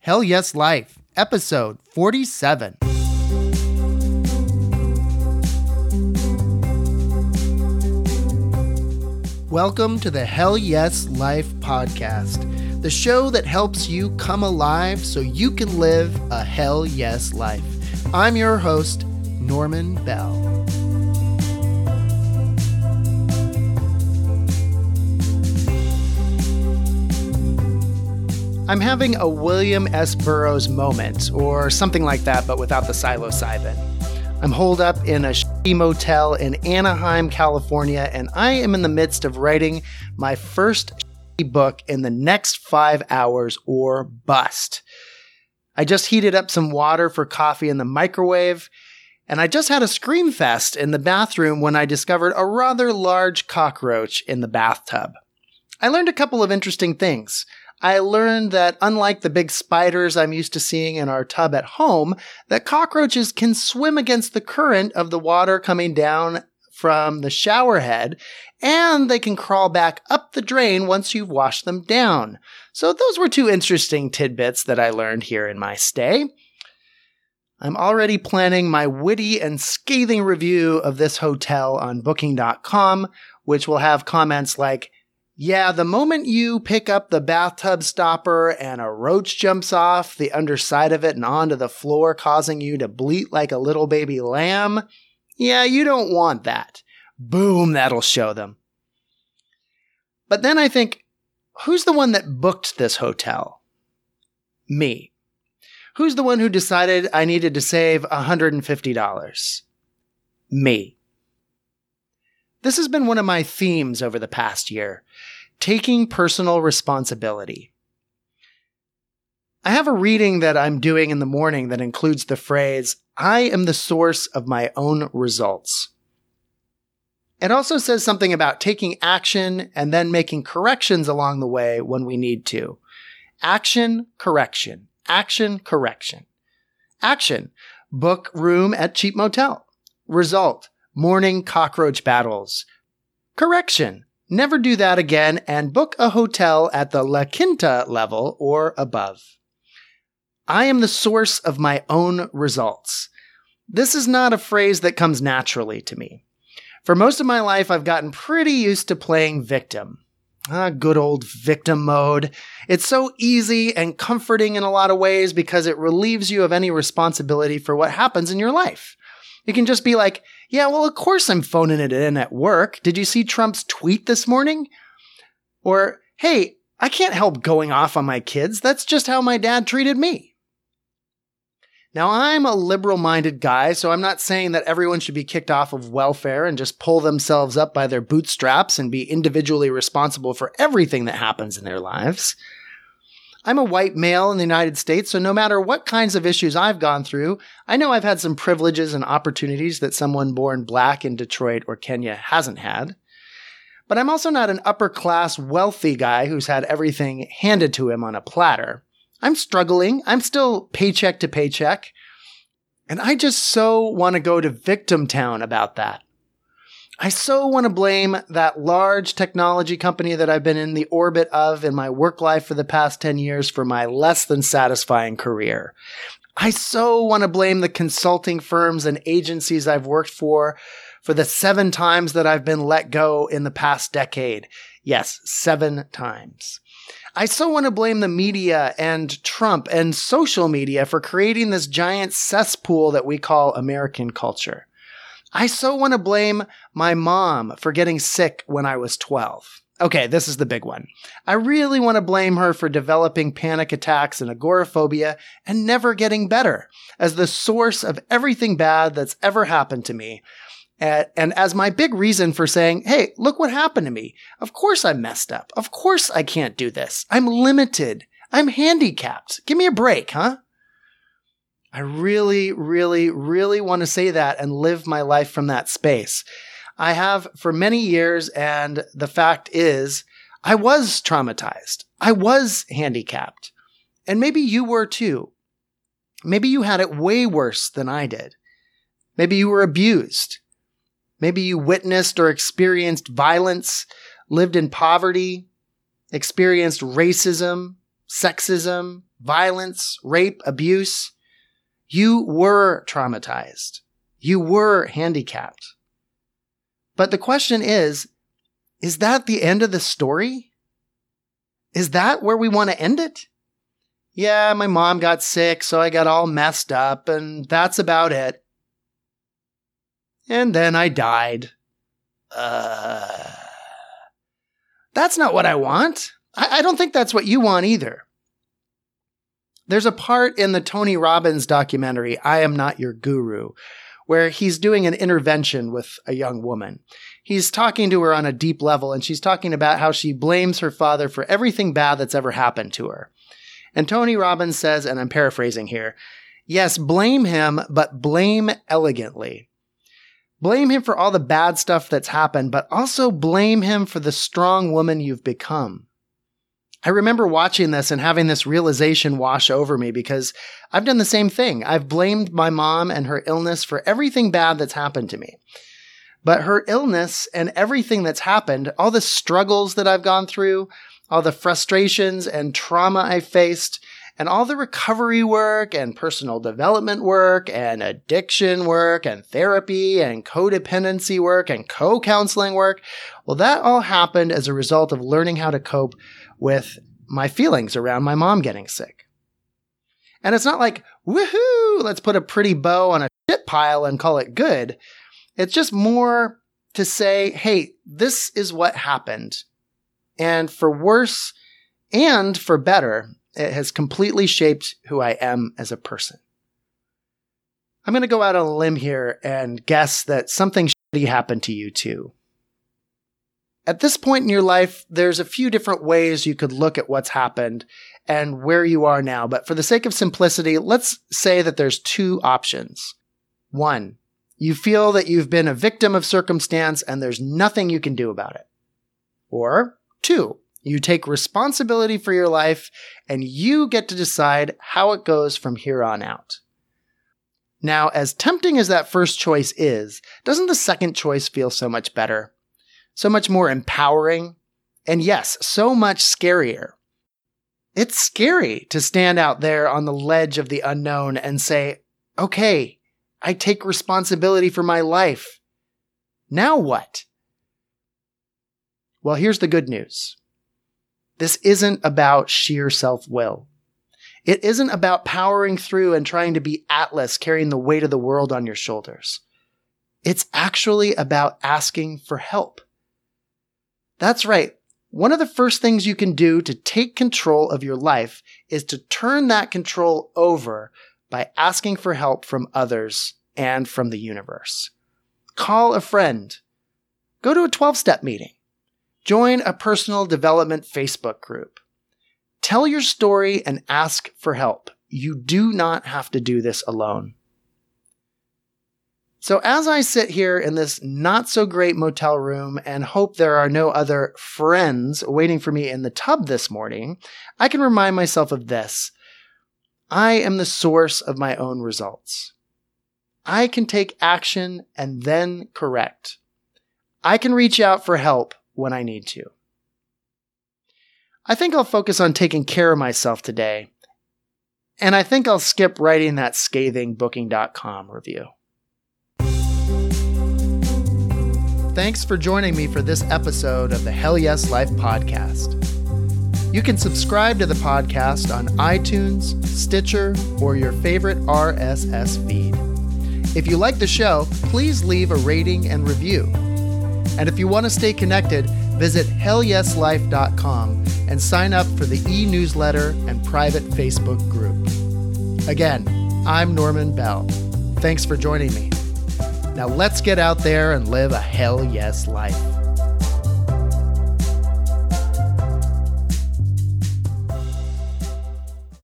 Hell Yes Life, episode 47. Welcome to the Hell Yes Life podcast, the show that helps you come alive so you can live a Hell Yes Life. I'm your host, Norman Bell. I'm having a William S. Burroughs moment, or something like that, but without the psilocybin. I'm holed up in a shitty motel in Anaheim, California, and I am in the midst of writing my first shitty book in the next 5 hours or bust. I just heated up some water for coffee in the microwave, and I just had a scream fest in the bathroom when I discovered a rather large cockroach in the bathtub. I learned a couple of interesting things. I learned that unlike the big spiders I'm used to seeing in our tub at home, that cockroaches can swim against the current of the water coming down from the shower head, and they can crawl back up the drain once you've washed them down. So those were two interesting tidbits that I learned here in my stay. I'm already planning my witty and scathing review of this hotel on Booking.com, which will have comments like, yeah, the moment you pick up the bathtub stopper and a roach jumps off the underside of it and onto the floor, causing you to bleat like a little baby lamb, yeah, you don't want that. Boom, that'll show them. But then I think, who's the one that booked this hotel? Me. Who's the one who decided I needed to save $150? Me. This has been one of my themes over the past year, taking personal responsibility. I have a reading that I'm doing in the morning that includes the phrase, I am the source of my own results. It also says something about taking action and then making corrections along the way when we need to. Action, correction. Action, correction. Action, book room at cheap motel. Result, morning cockroach battles. Correction, never do that again and book a hotel at the La Quinta level or above. I am the source of my own results. This is not a phrase that comes naturally to me. For most of my life, I've gotten pretty used to playing victim. Good old victim mode. It's so easy and comforting in a lot of ways because it relieves you of any responsibility for what happens in your life. You can just be like, yeah, well, of course I'm phoning it in at work. Did you see Trump's tweet this morning? Or, hey, I can't help going off on my kids. That's just how my dad treated me. Now, I'm a liberal-minded guy, so I'm not saying that everyone should be kicked off of welfare and just pull themselves up by their bootstraps and be individually responsible for everything that happens in their lives. I'm a white male in the United States, so no matter what kinds of issues I've gone through, I know I've had some privileges and opportunities that someone born black in Detroit or Kenya hasn't had. But I'm also not an upper-class, wealthy guy who's had everything handed to him on a platter. I'm struggling. I'm still paycheck to paycheck. And I just so want to go to victim town about that. I so want to blame that large technology company that I've been in the orbit of in my work life for the past 10 years for my less than satisfying career. I so want to blame the consulting firms and agencies I've worked for the 7 times that I've been let go in the past decade. Yes, 7 times. I so want to blame the media and Trump and social media for creating this giant cesspool that we call American culture. I so want to blame my mom for getting sick when I was 12. Okay, this is the big one. I really want to blame her for developing panic attacks and agoraphobia and never getting better as the source of everything bad that's ever happened to me. And as my big reason for saying, hey, look what happened to me. Of course I'm messed up. Of course I can't do this. I'm limited. I'm handicapped. Give me a break, huh? I really, really, really want to say that and live my life from that space. I have for many years, and the fact is, I was traumatized. I was handicapped. And maybe you were too. Maybe you had it way worse than I did. Maybe you were abused. Maybe you witnessed or experienced violence, lived in poverty, experienced racism, sexism, violence, rape, abuse. You were traumatized. You were handicapped. But the question is that the end of the story? Is that where we want to end it? Yeah, my mom got sick, so I got all messed up, and that's about it. And then I died. That's not what I want. I don't think that's what you want either. There's a part in the Tony Robbins documentary, I Am Not Your Guru, where he's doing an intervention with a young woman. He's talking to her on a deep level, and she's talking about how she blames her father for everything bad that's ever happened to her. And Tony Robbins says, and I'm paraphrasing here, yes, blame him, but blame elegantly. Blame him for all the bad stuff that's happened, but also blame him for the strong woman you've become. I remember watching this and having this realization wash over me because I've done the same thing. I've blamed my mom and her illness for everything bad that's happened to me. But her illness and everything that's happened, all the struggles that I've gone through, all the frustrations and trauma I faced, and all the recovery work and personal development work and addiction work and therapy and codependency work and co-counseling work, well, that all happened as a result of learning how to cope with my feelings around my mom getting sick. And it's not like, woohoo, let's put a pretty bow on a shit pile and call it good. It's just more to say, hey, this is what happened. And for worse and for better, it has completely shaped who I am as a person. I'm going to go out on a limb here and guess that something shitty happened to you too. At this point in your life, there's a few different ways you could look at what's happened and where you are now. But for the sake of simplicity, let's say that there's two options. One, you feel that you've been a victim of circumstance and there's nothing you can do about it. Or two, you take responsibility for your life and you get to decide how it goes from here on out. Now, as tempting as that first choice is, doesn't the second choice feel so much better? So much more empowering? And yes, so much scarier. It's scary to stand out there on the ledge of the unknown and say, okay, I take responsibility for my life. Now what? Well, here's the good news. This isn't about sheer self-will. It isn't about powering through and trying to be Atlas carrying the weight of the world on your shoulders. It's actually about asking for help. That's right. One of the first things you can do to take control of your life is to turn that control over by asking for help from others and from the universe. Call a friend. Go to a 12-step meeting. Join a personal development Facebook group. Tell your story and ask for help. You do not have to do this alone. So as I sit here in this not-so-great motel room and hope there are no other friends waiting for me in the tub this morning, I can remind myself of this. I am the source of my own results. I can take action and then correct. I can reach out for help when I need to. I think I'll focus on taking care of myself today, and I think I'll skip writing that scathing Booking.com review. Thanks for joining me for this episode of the Hell Yes Life podcast. You can subscribe to the podcast on iTunes, Stitcher, or your favorite RSS feed. If you like the show, please leave a rating and review. And if you want to stay connected, visit hellyeslife.com and sign up for the e-newsletter and private Facebook group. Again, I'm Norman Bell. Thanks for joining me. Now let's get out there and live a hell yes life.